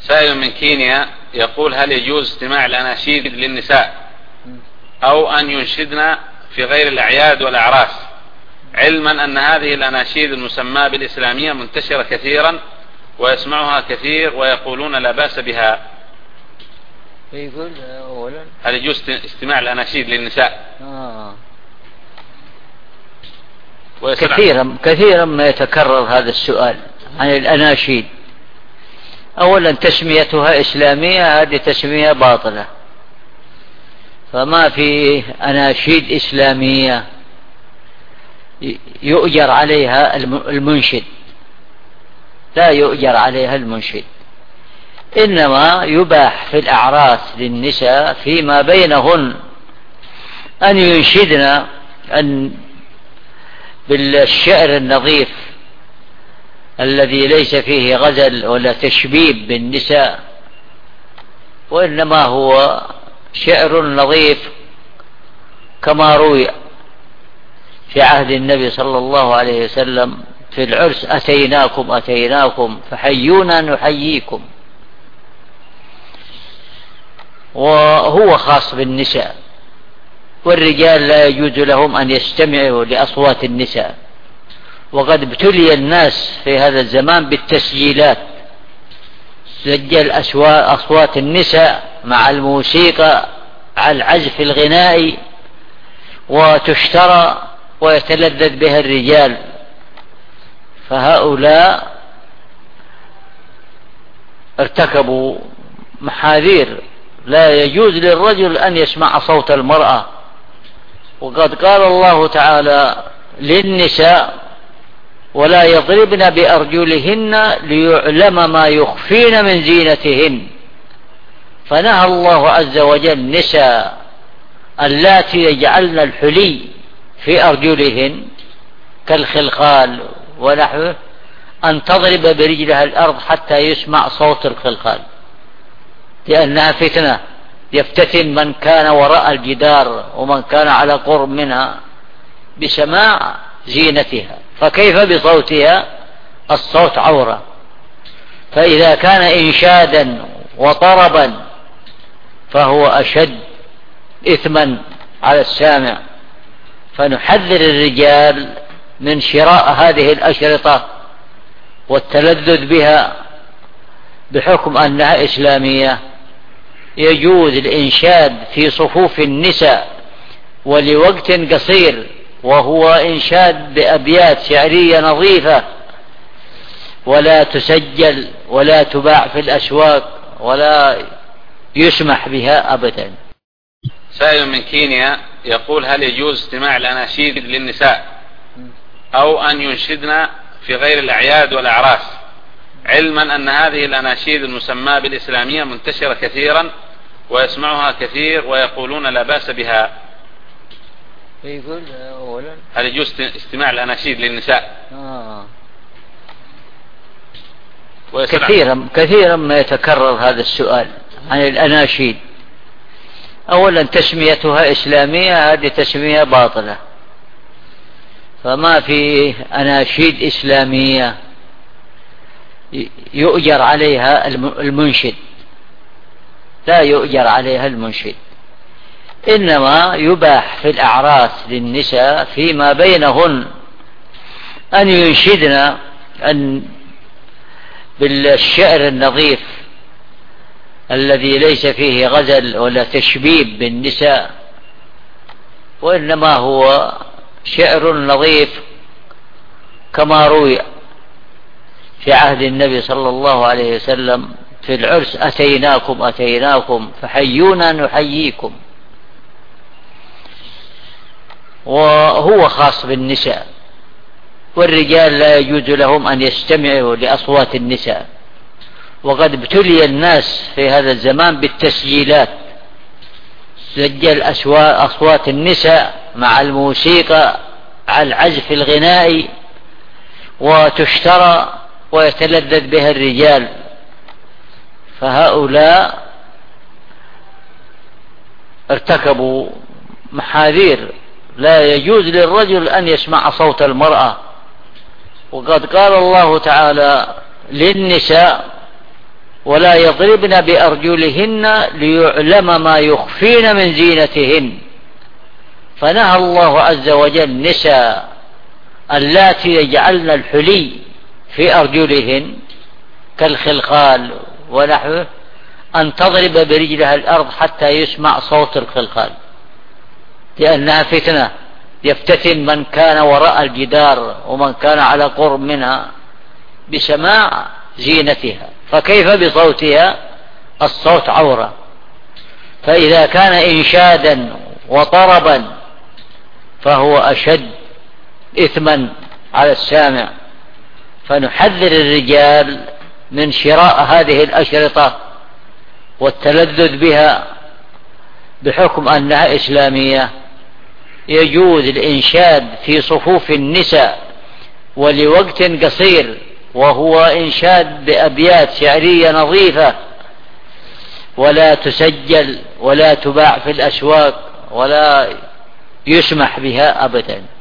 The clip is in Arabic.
سائل من كينيا يقول: هل يجوز استماع الأناشيد للنساء أو أن ينشدن في غير الأعياد والأعراس، علما أن هذه الأناشيد المسماة بالإسلامية منتشرة كثيرا ويسمعها كثير ويقولون لا بأس بها؟ يقول أولا هل يجوز استماع الأناشيد للنساء؟ كثيرا ما يتكرر هذا السؤال عن الأناشيد. أولا تسميتها إسلامية، هذه تسمية باطلة، فما في أناشيد إسلامية يؤجر عليها المنشد، لا يؤجر عليها المنشد، إنما يباح في الأعراس للنساء فيما بينهن أن ينشدن بالشعر النظيف الذي ليس فيه غزل ولا تشبيب بالنساء، وإنما هو شعر نظيف كما روي في عهد النبي صلى الله عليه وسلم في العرس: أتيناكم أتيناكم فحيونا نحييكم. وهو خاص بالنساء، والرجال لا يجوز لهم أن يستمعوا لأصوات النساء. وقد ابتلي الناس في هذا الزمان بالتسجيلات، سجل أصوات النساء مع الموسيقى على العزف الغنائي وتشترى ويتلذذ بها الرجال، فهؤلاء ارتكبوا محاذير. لا يجوز للرجل أن يسمع صوت المرأة، وقد قال الله تعالى للنساء: ولا يضربن بأرجلهن ليعلم ما يخفين من زينتهن. فنهى الله عز وجل نساء اللاتي يجعلن الحلي في أرجلهن كالخلخال ونحوه أن تضرب برجلها الأرض حتى يسمع صوت الخلخال، لأنها فتنة يفتتن من كان وراء الجدار ومن كان على قرب منها بسماع زينتها، فكيف بصوتها؟ الصوت عورة. فإذا كان إنشادا وطربا فهو أشد إثما على السامع. فنحذر الرجال من شراء هذه الأشرطة والتلذذ بها بحكم أنها إسلامية. يجوز الإنشاد في صفوف النساء ولوقت قصير، وهو إنشاد بأبيات شعرية نظيفة، ولا تسجل ولا تباع في الأسواق ولا يسمح بها أبدا. سائل من كينيا يقول: هل يجوز استماع الأناشيد للنساء أو أن ينشدن في غير الأعياد والأعراس، علما أن هذه الأناشيد المسماة بالإسلامية منتشرة كثيرا ويسمعها كثير ويقولون لا بأس بها؟ يقول أولا هل يجوز استماع الأناشيد للنساء؟ كثيرا ما يتكرر هذا السؤال عن الأناشيد. أولا تسميتها إسلامية، هذه تسمية باطلة، فما في أناشيد إسلامية يؤجر عليها المنشد، لا يؤجر عليها المنشد، إنما يباح في الأعراس للنساء فيما بينهن أن ينشدن بالشعر النظيف الذي ليس فيه غزل ولا تشبيب بالنساء، وإنما هو شعر نظيف كما روي في عهد النبي صلى الله عليه وسلم في العرس: أتيناكم أتيناكم فحيونا نحييكم. وهو خاص بالنساء، والرجال لا يجوز لهم أن يستمعوا لأصوات النساء. وقد ابتلي الناس في هذا الزمان بالتسجيلات، سجل أصوات النساء مع الموسيقى على العزف الغنائي وتشترى ويتلذذ بها الرجال، فهؤلاء ارتكبوا محاذير. لا يجوز للرجل أن يسمع صوت المرأة، وقد قال الله تعالى للنساء: ولا يضربن بأرجلهن ليعلم ما يخفين من زينتهن. فنهى الله عز وجل نساء اللاتي يجعلن الحلي في أرجلهن كالخلخال ونحوه أن تضرب برجلها الأرض حتى يسمع صوت الخلخال، لأنها فتنة يفتتن من كان وراء الجدار ومن كان على قرب منها بسماع زينتها، فكيف بصوتها؟ الصوت عورة. فإذا كان إنشادا وطربا فهو أشد إثما على السامع. فنحذر الرجال من شراء هذه الأشرطة والتلذذ بها بحكم أنها إسلامية. يجوز الإنشاد في صفوف النساء ولوقت قصير، وهو إنشاد بأبيات شعرية نظيفة، ولا تسجل ولا تباع في الأسواق ولا يسمح بها أبدا.